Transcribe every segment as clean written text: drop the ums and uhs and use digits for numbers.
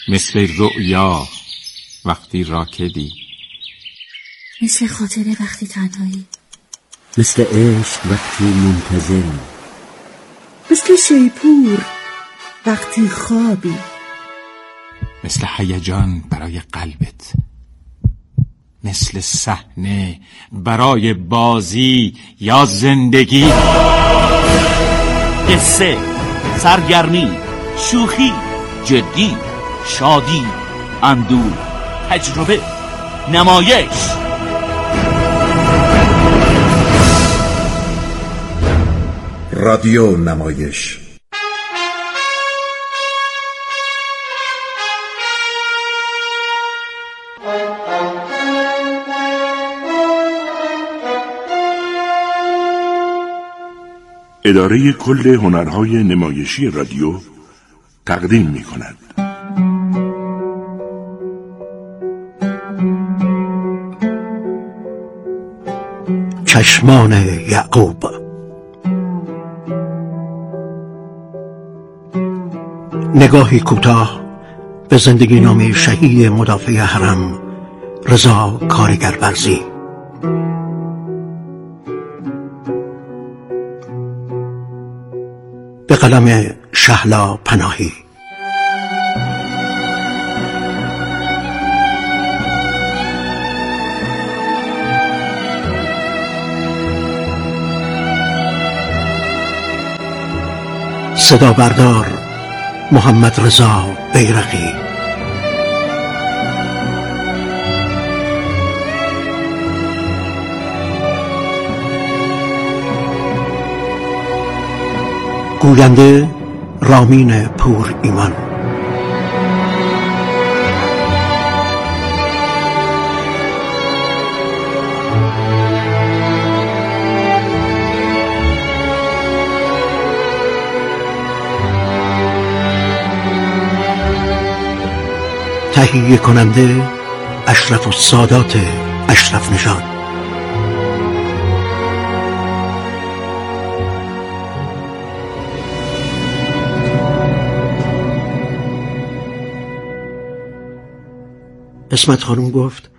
مثل رؤیا وقتی راکدی، مثل خاطره وقتی تنهایی، مثل عشق وقتی منتظری، مثل شیپور وقتی خوابی، مثل هیجان برای قلبت، مثل صحنه برای بازی یا زندگی. قصه، سرگرمی، شوخی، جدی، شادی، اندوه، تجربه، نمایش. رادیو نمایش. اداره کل هنرهای نمایشی رادیو تقدیم می کند. چشمان یعقوب. نگاهی کوتاه به زندگی نامه شهید مدافع حرم رضا کارگربرزی. به قلم شهلا پناهی. صدا بردار محمد رضا بیرقی. گوینده رامین پور ایمان. تهیه کننده اشرف السادات اشرف نژاد. اسمت خانم گفت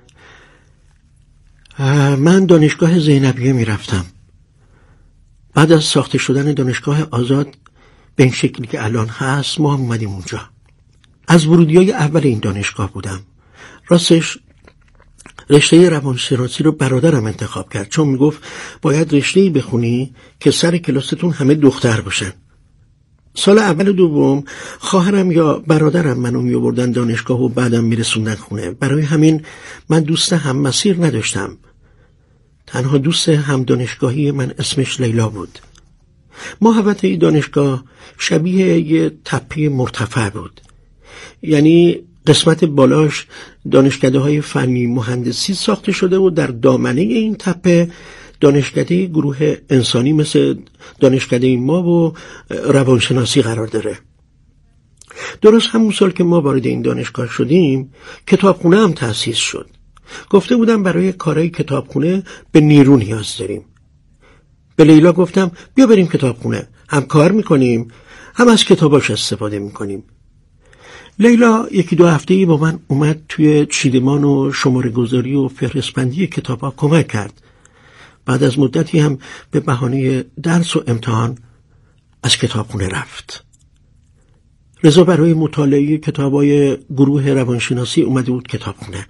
من دانشگاه زینبیه می رفتم. بعد از ساخته شدن دانشگاه آزاد به این شکلی که الان هست ما هم اومدیم اونجا. از ورودیای اول این دانشگاه بودم. راستش رشته روانشناسی رو برادرم انتخاب کرد، چون میگفت باید رشته‌ای بخونی که سر کلاستون همه دختر باشن. سال اول و دوم خواهرم یا برادرم منو می‌آوردن دانشگاه و بعدم میرسوندن خونه. برای همین من دوست هم مسیر نداشتم. تنها دوست هم دانشگاهی من اسمش لیلا بود. محوطه دانشگاه شبیه یه تپه مرتفع بود. یعنی قسمت بالاش دانشکده‌های فنی مهندسی ساخته شده و در دامنه این تپه دانشکده گروه انسانی مثل دانشکده ما و روانشناسی قرار داره. درست همون سال که ما وارد این دانشگاه شدیم کتابخونه هم تأسیس شد. گفته بودم برای کارهای کتابخونه به نیرو نیاز داریم. به لیلا گفتم بیا بریم کتابخونه، هم کار میکنیم هم از کتاباش استفاده میکنیم. لیلا یکی دو هفته‌ای با من اومد توی چیدمان و شماره گذاری و فهرست‌بندی کتابا کمک کرد. بعد از مدتی هم به بهانه درس و امتحان از کتابخونه رفت. رضا برای مطالعه کتابای گروه روانشناسی اومده بود کتابخونه.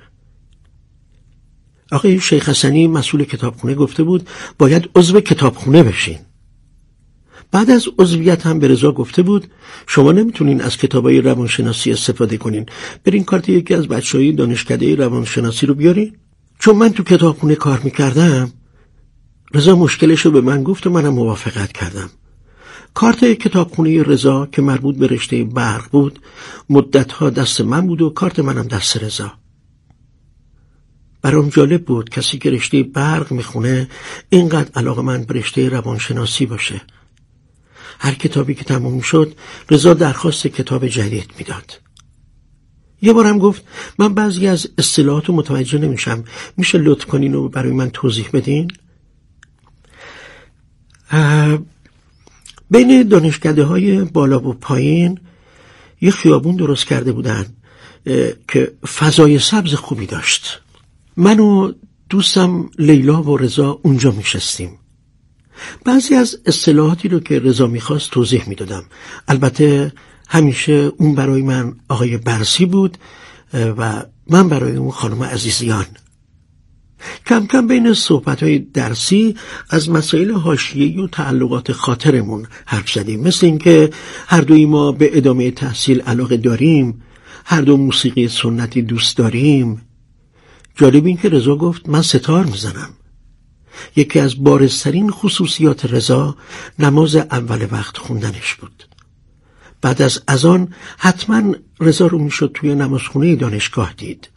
آقای شیخ حسنی مسئول کتابخونه گفته بود باید عضو کتابخونه بشین. بعد از عضویت هم به رضا گفته بود شما نمیتونین از کتابای روانشناسی استفاده کنین، برین کارت یکی از بچه‌های دانشکده روانشناسی رو بیارین. چون من تو کتابخونه کار میکردم رضا مشکلشو به من گفت و منم موافقت کردم. کارت کتابخونه رضا که مربوط به رشته برق بود مدتها دست من بود و کارت منم دست رضا. برام جالب بود کسی که رشته برق میخونه اینقدر علاقه‌مند به رشته روانشناسی باشه. هر کتابی که تموم شد رضا درخواست کتاب جدید میداد. یه بارم گفت من بعضی از اصطلاحات رو متوجه نمیشم، میشه لطف کنین و برای من توضیح بدین؟ بین دانشکده های بالا و پایین یه خیابون درست کرده بودن که فضای سبز خوبی داشت. من و دوستم لیلا و رضا اونجا میشستیم. بعضی از اصطلاحاتی رو که رضا میخواست توضیح میدادم. البته همیشه اون برای من آقای برسی بود و من برای اون خانم عزیزیان. کم کم بین صحبت‌های درسی از مسائل حاشیه‌ای و تعلقات خاطرمون حرف زدیم، مثل اینکه هر دوی ما به ادامه تحصیل علاقه داریم، هر دو موسیقی سنتی دوست داریم. جالب این که رضا گفت من ستار میزنم. یکی از بارزترین خصوصیات رضا نماز اول وقت خوندنش بود. بعد از اذان حتما رضا رو میشد توی نمازخونه دانشگاه دید.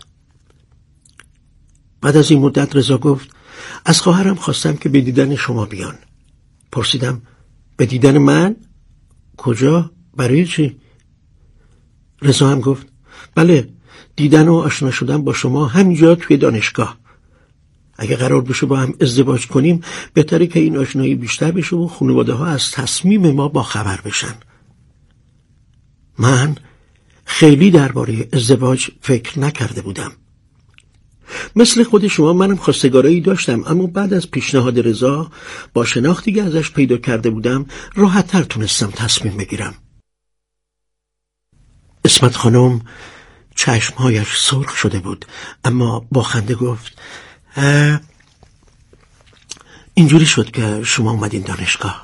بعد از این مدت رضا گفت از خواهرم خواستم که به دیدن شما بیان. پرسیدم به دیدن من؟ کجا؟ برای چی؟ رضا هم گفت بله، دیدن و آشنا شدن با شما همینجا توی دانشگاه. اگه قرار بشه با هم ازدواج کنیم بهتره که این آشنایی بیشتر بشه و خانواده ها از تصمیم ما با خبر بشن. من خیلی درباره ازدواج فکر نکرده بودم. مثل خود شما منم خواستگارایی داشتم، اما بعد از پیشنهاد رضا با شناختی که ازش پیدا کرده بودم راحت‌تر تونستم تصمیم بگیرم. اسمت خانم چشمهایش سرخ شده بود، اما با خنده گفت اینجوری شد که شما اومدین دانشگاه.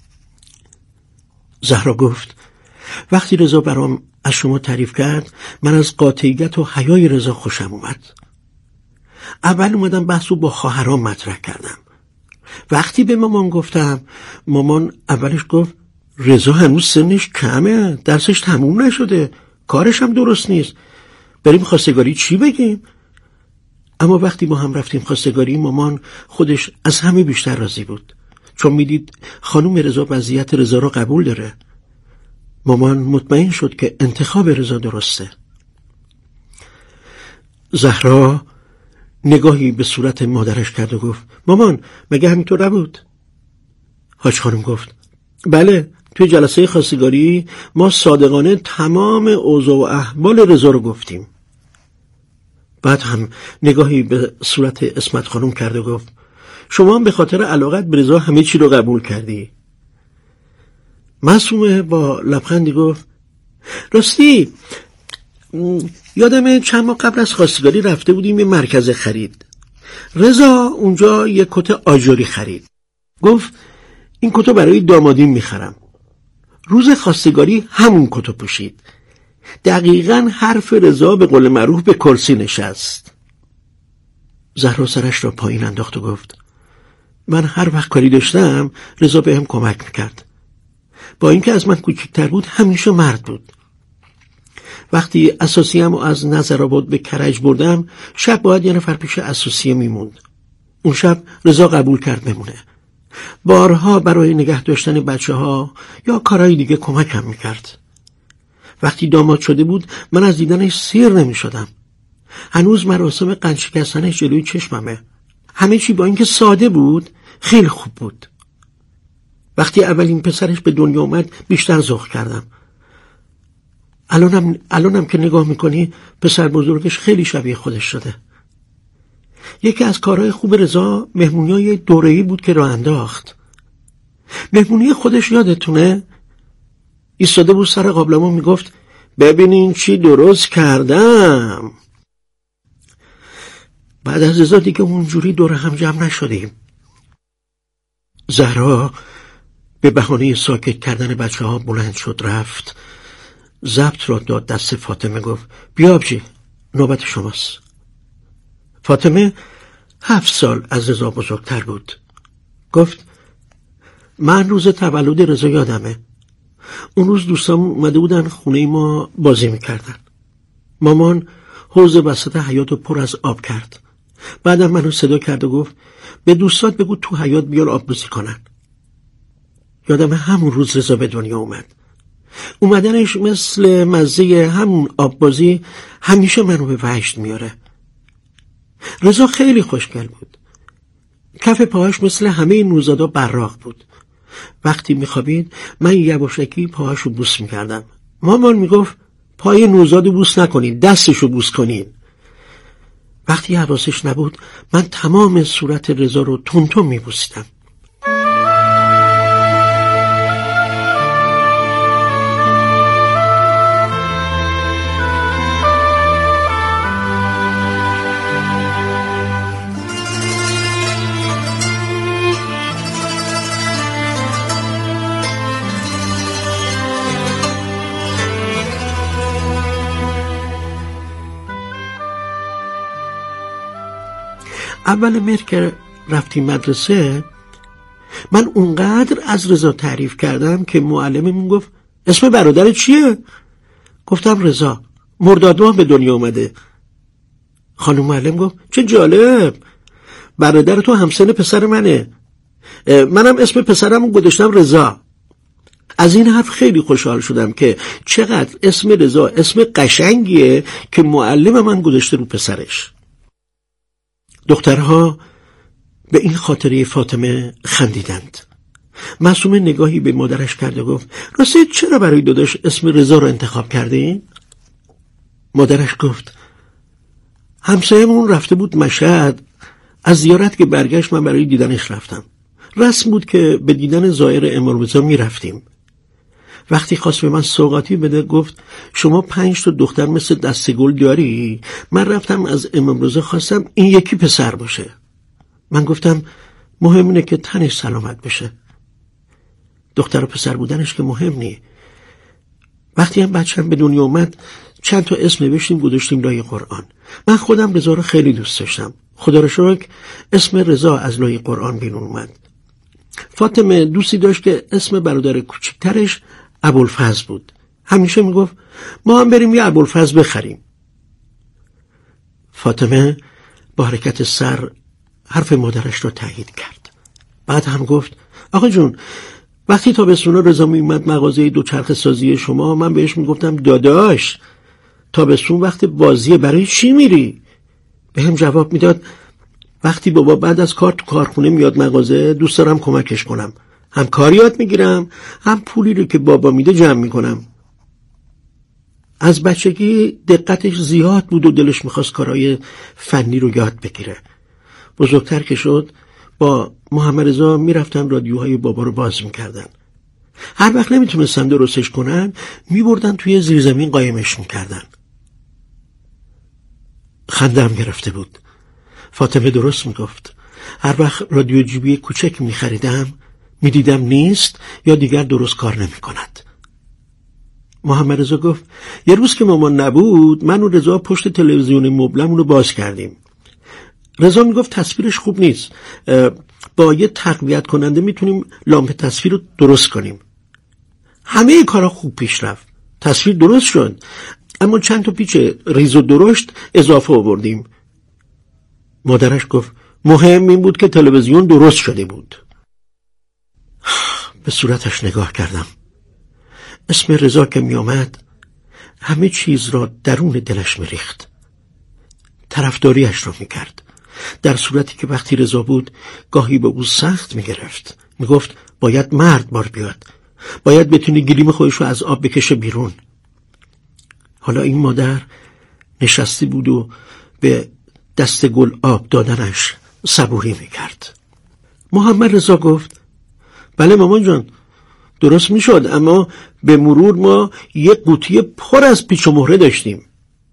زهرا گفت وقتی رضا برام از شما تعریف کرد من از قاطعیت و حیای رضا خوشم اومد. اول اومدم بحث رو با خواهرام مطرح کردم. وقتی به مامان گفتم، مامان اولش گفت رضا هنوز سنش کمه، درسش تموم نشده، کارش هم درست نیست، بریم خواستگاری چی بگیم؟ اما وقتی ما هم رفتیم خواستگاری مامان خودش از همه بیشتر راضی بود، چون میدید خانم رضا وضعیت رضا را قبول داره. مامان مطمئن شد که انتخاب رضا درسته. زهرا نگاهی به صورت مادرش کرد و گفت مامان مگه همینطور نبود؟ حاج خانم گفت بله، توی جلسه خواستگاری ما صادقانه تمام اوضاع و احوال رضا رو گفتیم. بعد هم نگاهی به صورت اسمت خانم کرد و گفت شما هم به خاطر علاقت به رضا همه چی رو قبول کردی. معصومه با لبخندی گفت راستی یادمه چند ماه قبل از خواستگاری رفته بودیم یه مرکز خرید. رضا اونجا یه کت آجوری خرید. گفت این کتو برای دامادیم میخرم. روز خواستگاری همون کتو پوشید. دقیقاً حرف رضا به قول معروف به کرسی نشست. زهرا سرش را پایین انداخت و گفت من هر وقت کاری داشتم رضا بهم کمک میکرد. با اینکه از من کوچکتر بود همیشه مرد بود. وقتی اساسیه‌مو از نظرآباد به کرج بردم شب باید یه نفر پیش اساسیه میموند. اون شب رضا قبول کرد بمونه. بارها برای نگه داشتن بچه‌ها یا کارهای دیگه کمکم میکرد. وقتی داماد شده بود من از دیدنش سیر نمیشدم. هنوز مراسم قند شکستنش جلوی چشممه. همه چی با اینکه ساده بود خیلی خوب بود. وقتی اولین پسرش به دنیا اومد بیشتر ذوق کردم. الانم که نگاه میکنی پسر بزرگش خیلی شبیه خودش شده. یکی از کارهای خوب رضا مهمونیای دوره‌ای بود که راه انداخت. مهمونی خودش یادتونه؟ ایستاده بود سر قابلمو میگفت ببینین چی درست کردم. بعد از رضا دیگه اونجوری دور هم جمع نشدیم. زهرا به بهانه ساکت کردن بچه‌ها بلند شد رفت. ضبط را داد دست فاطمه. گفت بیا آبجی، نوبت شماست. فاطمه 7 سال از رضا بزرگتر بود. گفت من روز تولد رضا یادمه. اون روز دوستام اومده بودن خونه ما بازی میکردن. مامان حوض وسط حیاط رو پر از آب کرد. بعدم منو صدا کرد و گفت به دوستات بگو تو حیاط بیان آب بازی کنن. یادمه همون روز رضا به دنیا اومد. اومدنش مثل مزه همون آب بازی همیشه منو به وجد میاره. رضا خیلی خوشگل بود. کف پاهاش مثل همه نوزادا براق بود. وقتی میخوابید من یواشکی پاهاشو بوس میکردم. مامان میگفت پای نوزاد بوس نکنین، دستشو بوس کنین. وقتی حواسش نبود من تمام صورت رضا رو تون میبوسیدم. اول مهر که رفتیم مدرسه من اونقدر از رضا تعریف کردم که معلممون گفت اسم برادر چیه؟ گفتم رضا، مرداد ماه به دنیا اومده. خانم معلم گفت چه جالب، برادر تو همسن پسر منه. منم اسم پسرمو گذاشتم رضا. از این حرف خیلی خوشحال شدم که چقدر اسم رضا اسم قشنگیه که معلم من گذاشته رو پسرش. دخترها به این خاطره فاطمه خندیدند. معصومه نگاهی به مادرش کرد و گفت راستی چرا برای داداش اسم رضا رو انتخاب کردی؟ مادرش گفت همسایه‌مون رفته بود مشهد، از زیارت که برگشت من برای دیدنش رفتم. رسم بود که به دیدن زائر امام رضا می رفتیم. وقتی خواست به من سوغاتی بده گفت شما 5 تا دختر مثل دسته گل داری؟ من رفتم از امام رضا خواستم این یکی پسر باشه. من گفتم مهم اینه که تنش سلامت بشه، دختر و پسر بودنش که مهم نی. وقتی هم بچه‌م به دنیا اومد چند تا اسم نوشتیم گذاشتیم لای قرآن. من خودم رضا رو خیلی دوست داشتم. خدا رو شکر اسم رضا از لای قرآن بیرون اومد. فاطمه دوستی داشت که اسم برادر کوچکترش ابوالفضل بود. همیشه میگفت ما هم بریم یه ابوالفضل بخریم. فاطمه با حرکت سر حرف مادرش رو تایید کرد. بعد هم گفت آقا جون، وقتی تابستونا رضا میومد مغازه دوچرخه سازی شما، من بهش میگفتم داداش تابستون وقت بازیه، برای چی میری؟ به هم جواب میداد وقتی بابا بعد از کار تو کارخونه میاد مغازه دوست دارم کمکش کنم، هم کار یاد میگیرم هم پولی رو که بابا میده جمع میکنم. از بچگی دقتش زیاد بود و دلش میخواست کارهای فنی رو یاد بگیره. بزرگتر که شد با محمد رضا میرفتن رادیوهای بابا رو باز میکردن. هر وقت نمیتونستن درستش کنن میبردن توی زیرزمین قایمش میکردن. خندم گرفته بود. فاطمه درست میگفت. هر وقت رادیو جیبی کوچک میخریدم میدیدم نیست یا دیگر درست کار نمیکند. محمد رضا گفت یه روز که مامان نبود من و رضا پشت تلویزیون مبلمون رو باز کردیم. رضا میگفت تصویرش خوب نیست، با یه تقویت کننده میتونیم لامپ تصویر رو درست کنیم. همه کارا خوب پیش رفت، تصویر درست شد، اما چند تا پیچ ریز و درشت اضافه آوردیم. مادرش گفت مهم این بود که تلویزیون درست شده بود. به صورتش نگاه کردم. اسم رضا که می آمد همه چیز را درون دلش می ریخت. طرفداریش را می کرد، در صورتی که وقتی رضا بود گاهی به او سخت می گرفت. می گفت باید مرد بار بیاد، باید بتونه گلیم خودش رو از آب بکشه بیرون. حالا این مادر نشسته بود و به دست گل آب دادنش صبوری می کرد. محمد رضا گفت بله مامان جان درست می شد، اما به مرور ما یک قوطی پر از پیچ و مهره داشتیم.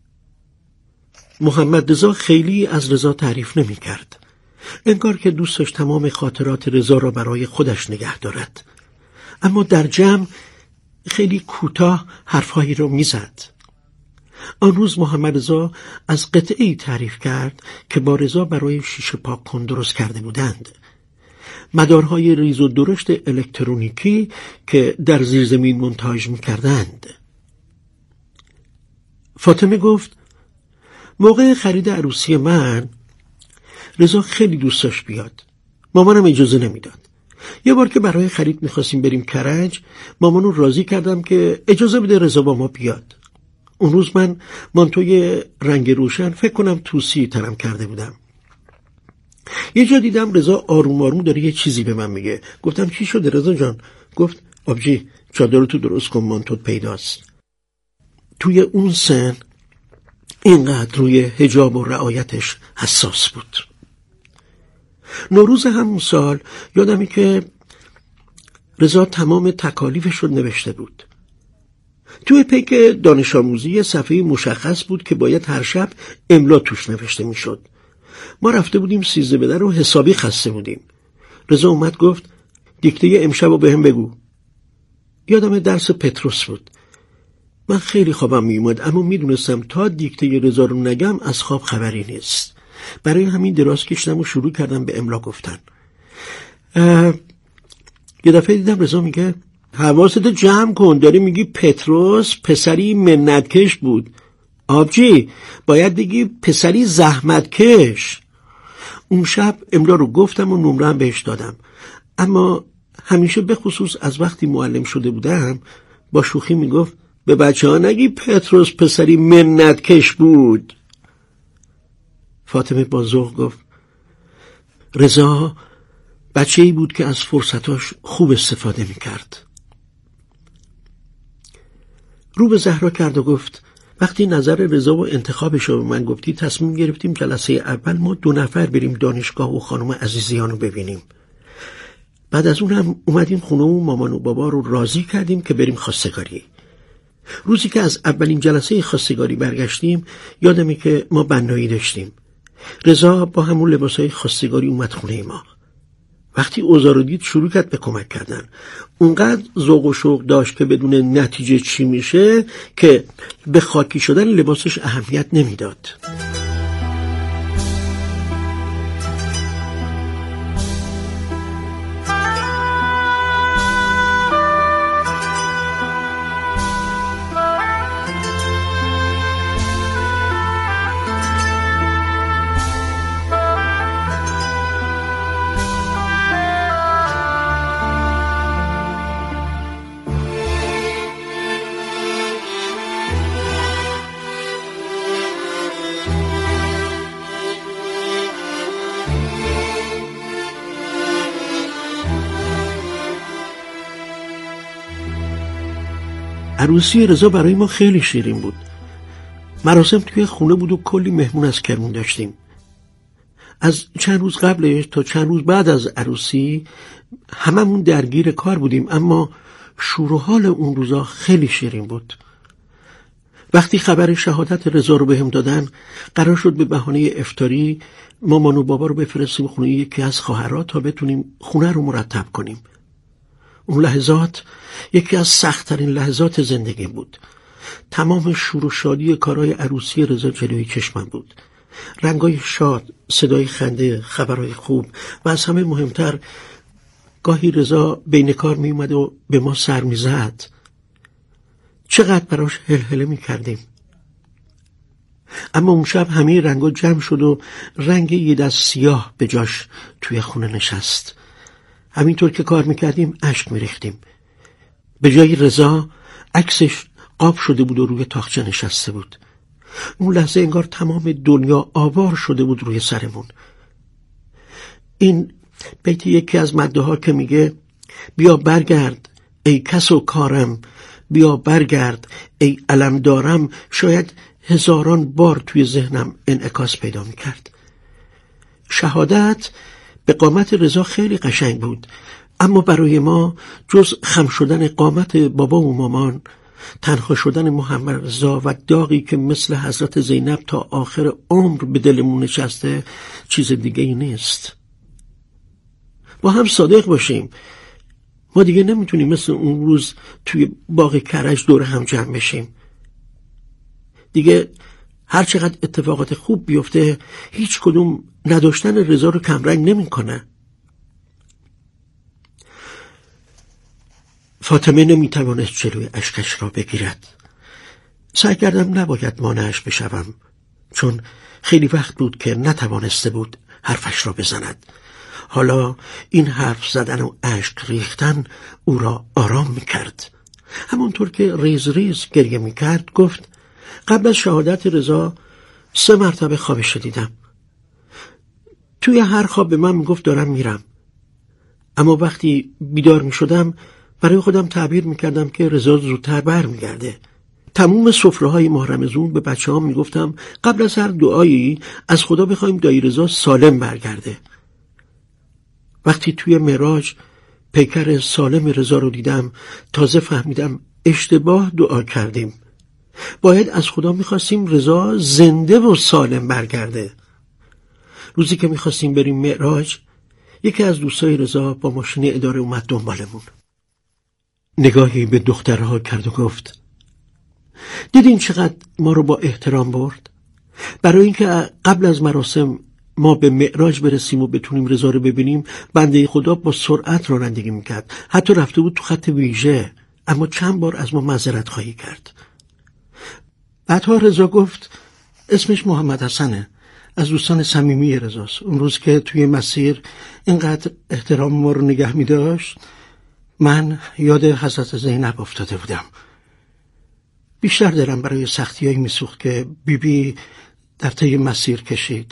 محمد رضا خیلی از رضا تعریف نمی کرد. انگار که دوست داشت تمام خاطرات رضا را برای خودش نگه دارد. اما در جمع خیلی کوتاه حرفهایی را می زد. آن روز محمد رضا از قطعه‌ای تعریف کرد که با رضا برای شیشه پاک کن درست کرده بودند. مدارهای ریز و درشت الکترونیکی که در زیرزمین مونتاژ می‌کردند. فاطمه گفت موقع خرید عروسی من رضا خیلی دوست داشت بیاد، مامانم اجازه نمیداد. یه بار که برای خرید می‌خواستیم بریم کرج، مامانو راضی کردم که اجازه بده رضا با ما بیاد. اون روز من مانتوی رنگ روشن فکر کنم توسی تنم کرده بودم. یه جا دیدم رضا آروم آروم داره یه چیزی به من میگه. گفتم چی شده رضا جان؟ گفت آبجی چادر تو درست کن، مانتوت پیداست. توی اون سن اینقدر روی حجاب و رعایتش حساس بود. نوروز همون سال یادمی که رضا تمام تکالیفش رو نوشته بود. توی پیک دانش آموزی صفحه مشخص بود که باید هر شب املا توش نوشته میشد. ما رفته بودیم 13 به در و حسابی خسته بودیم. رضا اومد گفت دیکته امشب رو به هم بگو. یادم درس پتروس بود. من خیلی خوابم میومد اما میدونستم تا دیکته رضا رو نگم از خواب خبری نیست. برای همین دراز کشیدم و شروع کردم به املا گفتن. یه دفعه دیدم رضا میگه حواست جمع کن، داری میگی پتروس پسری منتکش بود. آبجی باید بگی پسری زحمتکش. اون شب املا رو گفتم و نمره هم بهش دادم، اما همیشه به خصوص از وقتی معلم شده بودم با شوخی میگفت به بچه ها نگی پتروس پسری منتکش بود. فاطمه با ذوق گفت رضا بچه‌ای بود که از فرصتاش خوب استفاده میکرد. رو به زهرا کرد و گفت وقتی نظر رضا و انتخابش رو به من گفتی تصمیم گرفتیم جلسه اول ما 2 نفر بریم دانشگاه و خانم عزیزیان رو ببینیم. بعد از اون هم اومدیم خونه و مامان و بابا رو راضی کردیم که بریم خواستگاری. روزی که از اولین جلسه خواستگاری برگشتیم یادمه که ما بنایی داشتیم. رضا با همون لباسای خواستگاری اومد خونه ما. وقتی اوضاع رو دید شروع کرد به کمک کردن. اونقدر ذوق و شوق داشت که بدون نتیجه چی میشه که به خاکی شدن لباسش اهمیت نمیداد. عروسی رضا برای ما خیلی شیرین بود. مراسم توی خونه بود و کلی مهمون از کرمون داشتیم. از چند روز قبلش تا چند روز بعد از عروسی هممون درگیر کار بودیم، اما شور و حال اون روزا خیلی شیرین بود. وقتی خبر شهادت رضا رو بهم دادن قرار شد به بهانه افطاری مامان و بابا رو بفرستیم خونه یکی از خواهرها تا بتونیم خونه رو مرتب کنیم. اون لحظات یکی از سخت‌ترین لحظات زندگی بود. تمام شور و شادی کارهای عروسی رضا جلوی چشمم بود. رنگای شاد، صدای خنده، خبرهای خوب و از همه مهمتر گاهی رضا بین کار می اومد و به ما سر می زد. چقدر براش هلهله می کردیم. اما اون شب همه رنگا جمع شد و رنگ یه دست سیاه به جاش توی خونه نشست. همینطور که کار میکردیم اشک میریختیم. به جای رضا عکسش قاب شده بود و روی تاقچه نشسته بود. اون لحظه انگار تمام دنیا آوار شده بود روی سرمون. این بیت یکی از مده ها که میگه بیا برگرد ای کس و کارم، بیا برگرد ای علم دارم، شاید هزاران بار توی ذهنم انعکاس پیدا میکرد. شهادت به قامت رضا خیلی قشنگ بود، اما برای ما جز خم شدن قامت بابا و مامان، تنها شدن محمد رضا و داغی که مثل حضرت زینب تا آخر عمر به دلمون نشسته چیز دیگه ای نیست. با هم صادق باشیم، ما دیگه نمیتونیم مثل اون روز توی باغ کرج دور هم جمع بشیم. دیگه هر چقدر اتفاقات خوب بیفته هیچ کدوم نداشتن رضا رو کمرنگ نمیکنه. فاطمه نمیتوانست جلوی اشکش را بگیرد. سعی کردم نباید مانعش بشوم، چون خیلی وقت بود که نتوانسته بود حرفش را بزند. حالا این حرف زدن و اشک ریختن او را آرام میکرد. همونطور که ریز ریز گریه میکرد گفت قبل از شهادت رضا 3 مرتبه خوابش دیدم. توی هر خواب به من میگفت دارم میرم، اما وقتی بیدار میشدم برای خودم تعبیر میکردم که رضا زودتر بر میگرده. تموم سفره‌های ماه رمضان به بچه‌ها میگفتم قبل از هر دعایی از خدا بخوایم دایی رضا سالم برگرده. وقتی توی معراج پیکر سالم رضا رو دیدم تازه فهمیدم اشتباه دعا کردیم. باید از خدا میخواستیم رضا زنده و سالم برگرده. روزی که میخواستیم بریم معراج، یکی از دوستای رضا با ماشین اداره اومد دنبالمون. نگاهی به دخترها کرد و گفت دیدین چقدر ما رو با احترام برد؟ برای اینکه قبل از مراسم ما به معراج برسیم و بتونیم رضا رو ببینیم، بنده خدا با سرعت رانندگی میکرد. حتی رفته بود تو خط ویژه، اما چند بار از ما معذرت خواهی کرد. بعدها رضا گفت اسمش محمد حسنه، از دوستان صمیمی رضاست. اون روز که توی مسیر اینقدر احترام ما رو نگه می‌داشت، من یاد حضرت زینب افتاده بودم. بیشتر دلم برای سختی‌هایی می‌سوخت که بیبی در طی مسیر کشید.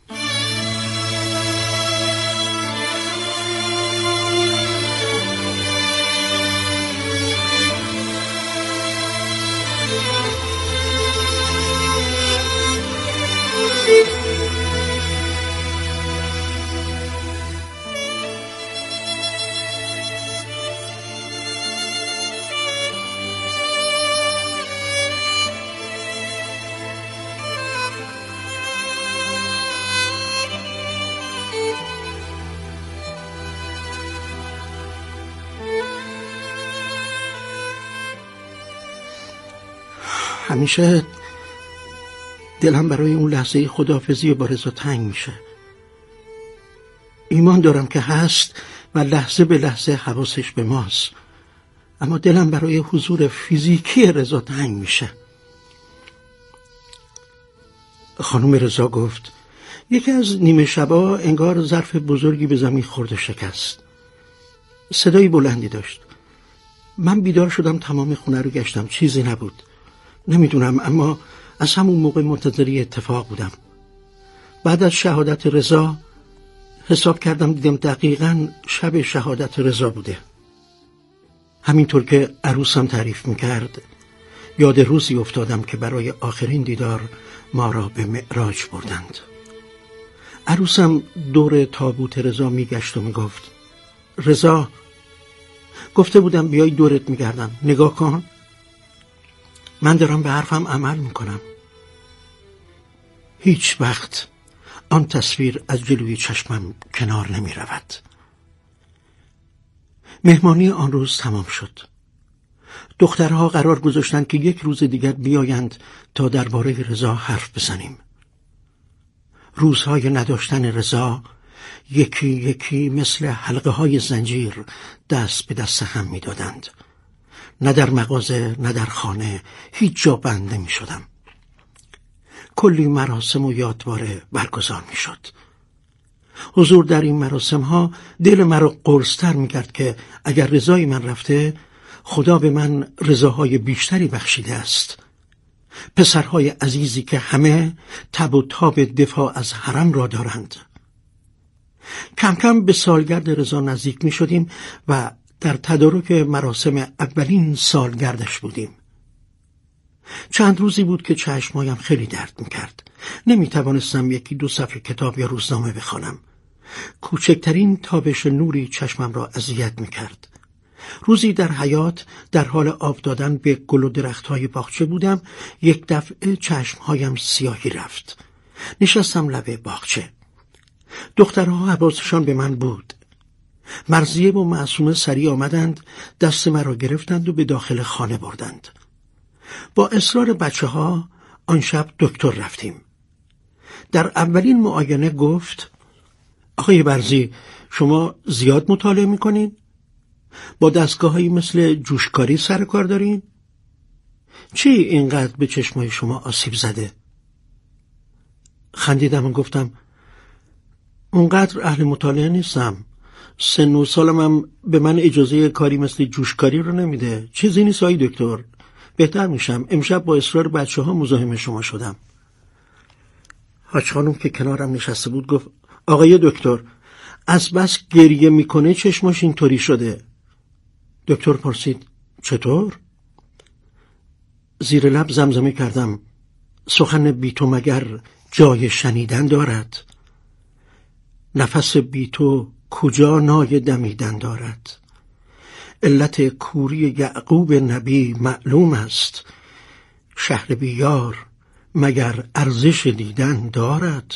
همیشه دلم برای اون لحظه خداحافظی با رضا تنگ میشه. ایمان دارم که هست و لحظه به لحظه حواسش به ماست، اما دلم برای حضور فیزیکی رضا تنگ میشه. خانم رضا گفت یکی از نیمه شبا انگار ظرف بزرگی به زمین خورد و شکست. صدای بلندی داشت. من بیدار شدم، تمام خونه رو گشتم، چیزی نبود. نمیدونم، اما از همون موقع منتظری اتفاق بودم. بعد از شهادت رضا حساب کردم، دیدم دقیقاً شب شهادت رضا بوده. همینطور که عروسم تعریف میکرد یاد روزی افتادم که برای آخرین دیدار ما را به معراج بردند. عروسم دور تابوت رضا میگشت و میگفت رضا، گفته بودم بیای دورت میگردم، نگاه کن، من دارم به حرفم عمل میکنم. هیچ وقت آن تصویر از جلوی چشمم کنار نمی رود. مهمانی آن روز تمام شد. دخترها قرار گذاشتند که یک روز دیگر بیایند تا درباره رضا حرف بزنیم. روزهای نداشتن رضا یکی یکی مثل حلقه های زنجیر دست به دست هم می دادند. نه در مغازه نه در خانه هیچ جا بند نمی شدم. کلی مراسم و یادواره برگزار می شد. حضور در این مراسم ها دل مرا قرص‌تر می کرد که اگر رضای من رفته، خدا به من رضاهای بیشتری بخشیده است. پسرهای عزیزی که همه تب و تاب دفاع از حرم را دارند. کم کم به سالگرد رضا نزدیک می شدیم و در تدارک مراسم اولین سالگردش بودیم. چند روزی بود که چشمایم خیلی درد میکرد. نمیتوانستم یکی دو صفحه کتاب یا روزنامه بخوانم. کوچکترین تابش نوری چشمم را اذیت میکرد. روزی در حیاط در حال آب دادن به گل و درختهای باغچه بودم. یک دفعه چشمهایم سیاهی رفت. نشستم لبه باغچه. دخترها حواسشان به من بود. مرضیه و معصومه سریع آمدند، دست مرا گرفتند و به داخل خانه بردند. با اصرار بچه‌ها آن شب دکتر رفتیم. در اولین معاینه گفت آقای برزی، شما زیاد مطالعه میکنین؟ با دستگاه‌هایی مثل جوشکاری سر کار دارین؟ چی اینقدر به چشمای شما آسیب زده؟ خندیدم و گفتم اونقدر اهل مطالعه نیستم. سن و سالم هم به من اجازه کاری مثل جوشکاری رو نمیده. چیزی نیست آقای دکتر، بهتر میشم. امشب با اصرار بچه‌ها مزاحم شما شدم. حاج خانم که کنارم نشسته بود گفت آقای دکتر، از بس گریه میکنه چشماش اینطوری شده. دکتر پرسید چطور؟ زیر لب زمزمه کردم سخن بی تو مگر جای شنیدن دارد؟ نفس بی تو کجا نای دمیدن دارد؟ علت کوری یعقوب نبی معلوم است، شهر بی یار مگر ارزش دیدن دارد؟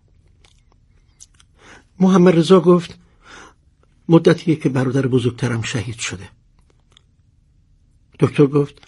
محمد رضا گفت مدتیه که برادر بزرگترم شهید شده. دکتر گفت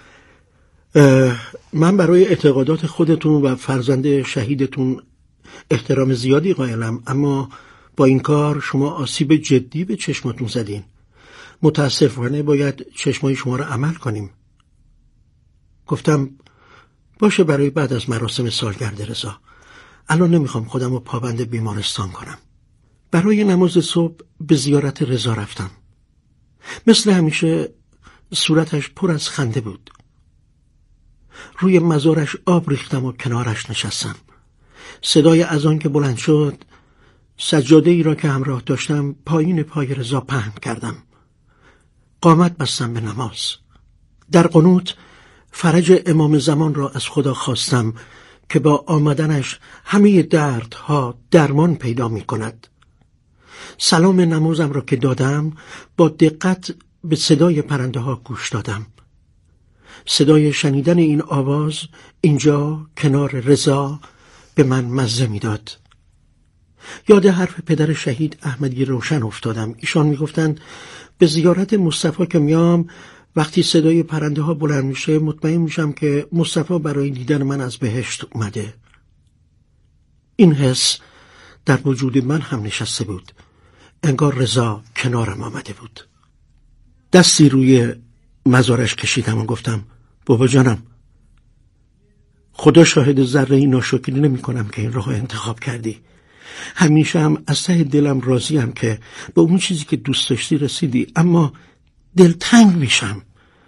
من برای اعتقادات خودتون و فرزند شهیدتون احترام زیادی قائلم، اما با این کار شما آسیب جدی به چشماتون زدین. متاسفانه باید چشمای شما رو عمل کنیم. گفتم باشه، برای بعد از مراسم سالگرد رضا. الان نمیخوام خودم رو پابند بیمارستان کنم. برای نماز صبح به زیارت رضا رفتم. مثل همیشه صورتش پر از خنده بود. روی مزارش آب ریختم و کنارش نشستم. صدای اذان که بلند شد، سجاده ای را که همراه داشتم پایین پای رضا پهن کردم. قامت بستم به نماز. در قنوت فرج امام زمان را از خدا خواستم که با آمدنش همه دردها درمان پیدا می کند. سلام نمازم را که دادم با دقت به صدای پرنده ها گوش دادم. صدای شنیدن این آواز اینجا کنار رضا به من مزه می داد. یاد حرف پدر شهید احمدی روشن افتادم. ایشان می گفتند به زیارت مصطفی که میام، وقتی صدای پرنده ها بلند میشه مطمئن میشم که مصطفی برای دیدن من از بهشت اومده. این حس در وجود من هم نشسته بود. انگار رضا کنارم آمده بود. دستی روی مزارش کشیدم و گفتم بابا جانم، خدا شاهد ذره ناشکری نمی کنم که این راه انتخاب کردی. همیشه هم از ته دلم راضیم که به اون چیزی که دوست داشتی رسیدی، اما دلتنگ میشم.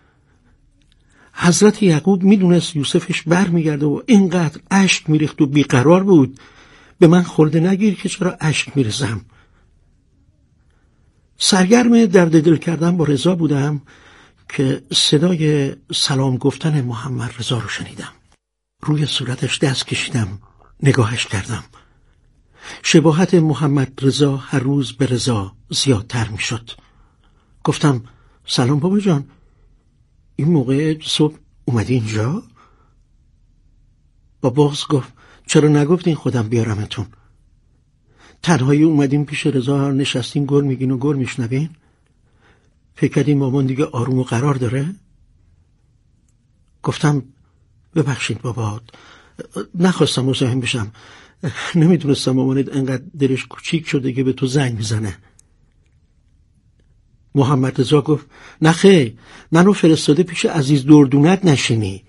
حضرت یعقوب میدونست یوسفش بر میگرده و اینقدر اشک میریخت و بیقرار بود. به من خورده نگیر که چرا اشک میریزم. سرگرم درد دل کردن با رضا بودم که صدای سلام گفتن محمد رضا رو شنیدم. روی صورتش دست کشیدم، نگاهش کردم. شباهت محمد رضا هر روز به رضا زیادتر می شد. گفتم سلام بابا جان، این موقع صبح اومدی اینجا؟ با بغض گفت چرا نگفتین خودم بیارمتون؟ تنهایی اومدیم پیش رضا، نشستین گل میگین و گل میشنوین؟ فکر کردین مامان دیگه آروم و قرار داره؟ گفتم ببخشید بابا، نخواستم مزاحم بشم. نمیدونستم مامانت انقدر دلش کوچیک شده که به تو زنگ میزنه. محمد رضا گفت نه خیر، منو فرستاده پیش عزیز دردونت نشینی.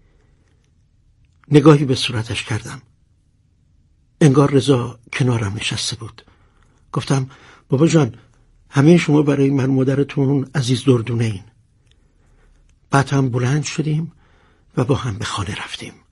نگاهی به صورتش کردم. انگار رضا کنارم نشسته بود. گفتم بابا جان، همه شما برای من مادرتون عزیز دردونه این. بعد هم بلند شدیم و با هم به خانه رفتیم.